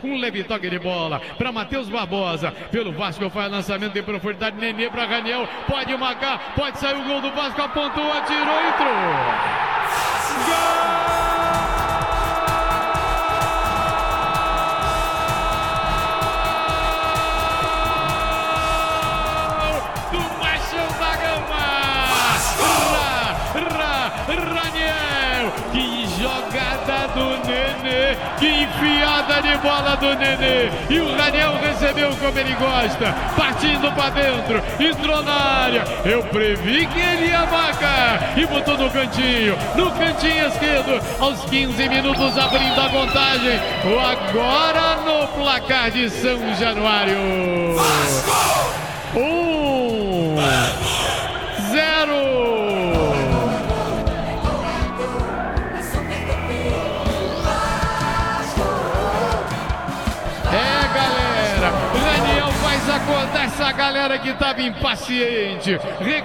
Um leve toque de bola para Matheus Barbosa. Pelo Vasco faz lançamento de profundidade. Nenê para Raniel. Pode marcar, pode sair o gol do Vasco. Apontou, atirou, entrou. Gol! Raniel, que jogada do Nenê, que enfiada de bola do Nenê, e o Raniel recebeu como ele gosta, partindo para dentro, entrou na área, eu previ que ele ia marcar, e botou no cantinho esquerdo, aos 15 minutos abrindo a contagem, agora no placar de São Januário, 1-0. Acordar essa galera que estava impaciente.